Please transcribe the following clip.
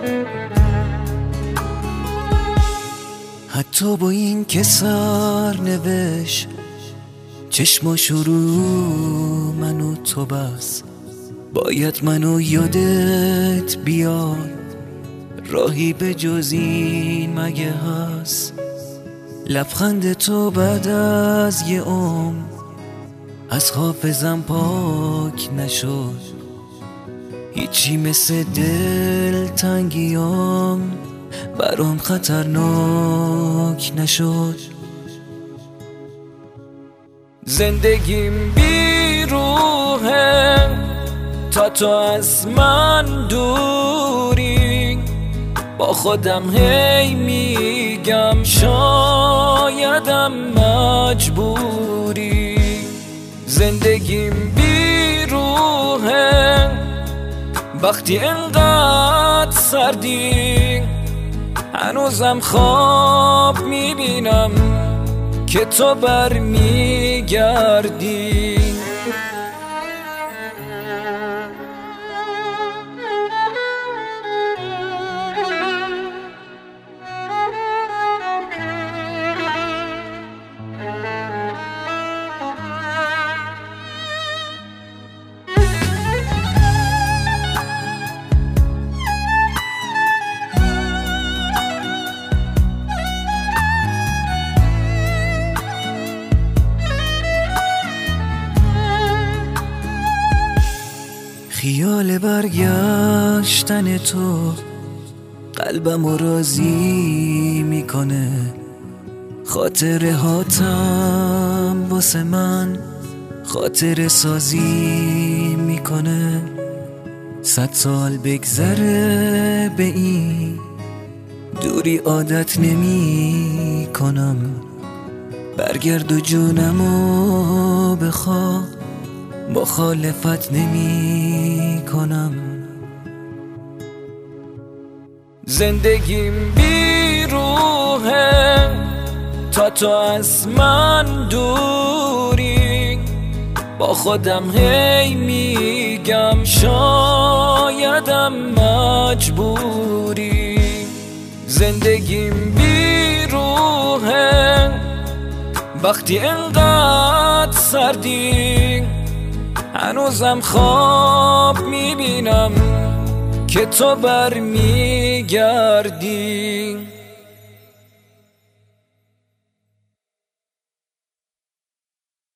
حتی با این که سرنوشت چشماشو رو من و تو بس، باید منو یادت بیاد، راهی به جز این مگه هست؟ لبخند تو بعد از یه عمر از حافظم پاک نشد، هیچی مثل دلتنگیام برام خطرناک نشد. زندگیم بی روحه تا تو از من دوری، با خودم هی میگم شایدم مجبوری. زندگیم بی روحه وقتی انقدر سردی، هنوزم خواب میبینم که تو برمیگردی. خیال برگشتن تو قلبم راضی میکنه، خاطره هاتم واسه من خاطره سازی میکنه. 100 سال بگذره به این دوری عادت نمی کنم، برگرد و جونمو بخواه مخالفت نمی کنم. زندگیم بی روحه تا تو از من دوری، با خودم هی میگم شایدم مجبوری. زندگیم بی روحه وقتی انقدر سردی، هنوزم خواب میبینم که تو برمیگردی.